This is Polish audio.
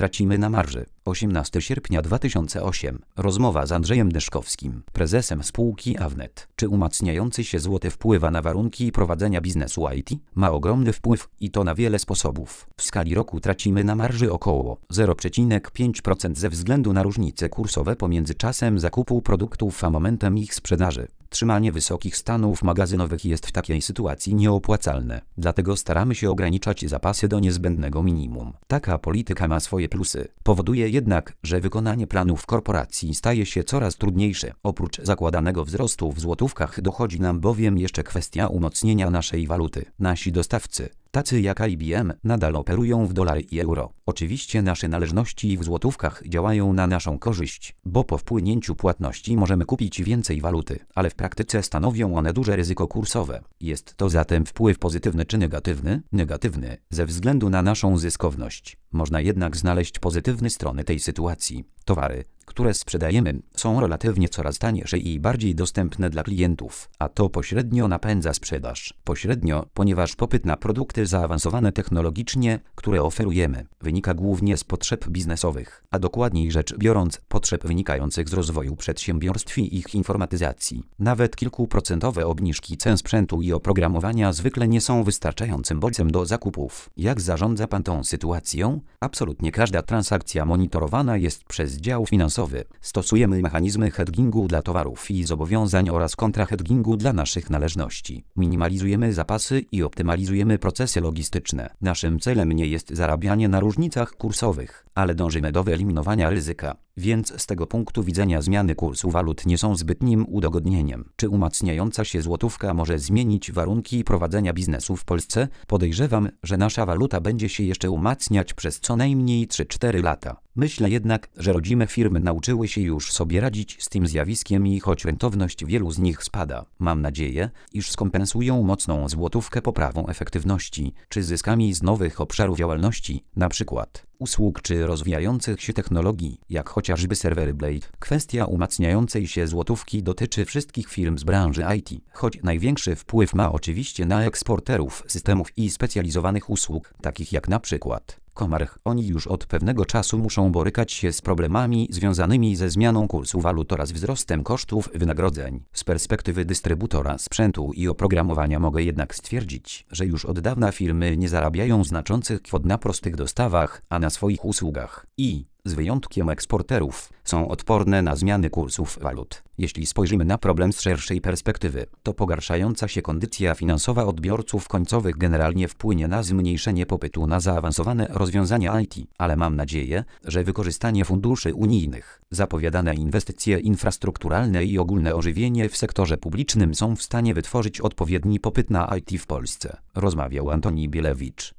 tracimy na marży. 18 sierpnia 2008. Rozmowa z Andrzejem Dyszkowskim, prezesem spółki Avnet. Czy umacniający się złoty wpływa na warunki prowadzenia biznesu IT? Ma ogromny wpływ i to na wiele sposobów. W skali roku tracimy na marży około 0,5% ze względu na różnice kursowe pomiędzy czasem zakupu produktów a momentem ich sprzedaży. Trzymanie wysokich stanów magazynowych jest w takiej sytuacji nieopłacalne. Dlatego staramy się ograniczać zapasy do niezbędnego minimum. Taka polityka ma swoje plusy. Powoduje jednak, że wykonanie planów korporacji staje się coraz trudniejsze. Oprócz zakładanego wzrostu w złotówkach dochodzi nam bowiem jeszcze kwestia umocnienia naszej waluty. Nasi dostawcy, tacy jak IBM, nadal operują w dolary i euro. Oczywiście nasze należności w złotówkach działają na naszą korzyść, bo po wpłynięciu płatności możemy kupić więcej waluty, ale w praktyce stanowią one duże ryzyko kursowe. Jest to zatem wpływ pozytywny czy negatywny? Negatywny, ze względu na naszą zyskowność. Można jednak znaleźć pozytywne strony tej sytuacji. Towary, które sprzedajemy, są relatywnie coraz tańsze i bardziej dostępne dla klientów, a to pośrednio napędza sprzedaż. Pośrednio, ponieważ popyt na produkty zaawansowane technologicznie, które oferujemy, wynika głównie z potrzeb biznesowych, a dokładniej rzecz biorąc, potrzeb wynikających z rozwoju przedsiębiorstw i ich informatyzacji. Nawet kilkuprocentowe obniżki cen sprzętu i oprogramowania zwykle nie są wystarczającym bodźcem do zakupów. Jak zarządza Pan tą sytuacją? Absolutnie każda transakcja monitorowana jest przez dział finansowy. Stosujemy mechanizmy hedgingu dla towarów i zobowiązań oraz kontrahedgingu dla naszych należności. Minimalizujemy zapasy i optymalizujemy procesy logistyczne. Naszym celem nie jest zarabianie na różnicach kursowych, ale dążymy do wyeliminowania ryzyka. Więc z tego punktu widzenia zmiany kursu walut nie są zbytnim udogodnieniem. Czy umacniająca się złotówka może zmienić warunki prowadzenia biznesu w Polsce? Podejrzewam, że nasza waluta będzie się jeszcze umacniać przez co najmniej 3-4 lata. Myślę jednak, że rodzime firmy nauczyły się już sobie radzić z tym zjawiskiem i choć rentowność wielu z nich spada, mam nadzieję, iż skompensują mocną złotówkę poprawą efektywności czy zyskami z nowych obszarów działalności, np. usług czy rozwijających się technologii, jak chociażby serwery Blade. Kwestia umacniającej się złotówki dotyczy wszystkich firm z branży IT, choć największy wpływ ma oczywiście na eksporterów systemów i specjalizowanych usług, takich jak np. Comarch. Oni już od pewnego czasu muszą borykać się z problemami związanymi ze zmianą kursu walut oraz wzrostem kosztów wynagrodzeń. Z perspektywy dystrybutora sprzętu i oprogramowania mogę jednak stwierdzić, że już od dawna firmy nie zarabiają znaczących kwot na prostych dostawach, a na swoich usługach z wyjątkiem eksporterów, są odporne na zmiany kursów walut. Jeśli spojrzymy na problem z szerszej perspektywy, to pogarszająca się kondycja finansowa odbiorców końcowych generalnie wpłynie na zmniejszenie popytu na zaawansowane rozwiązania IT, ale mam nadzieję, że wykorzystanie funduszy unijnych, zapowiadane inwestycje infrastrukturalne i ogólne ożywienie w sektorze publicznym są w stanie wytworzyć odpowiedni popyt na IT w Polsce. Rozmawiał Antoni Bielewicz.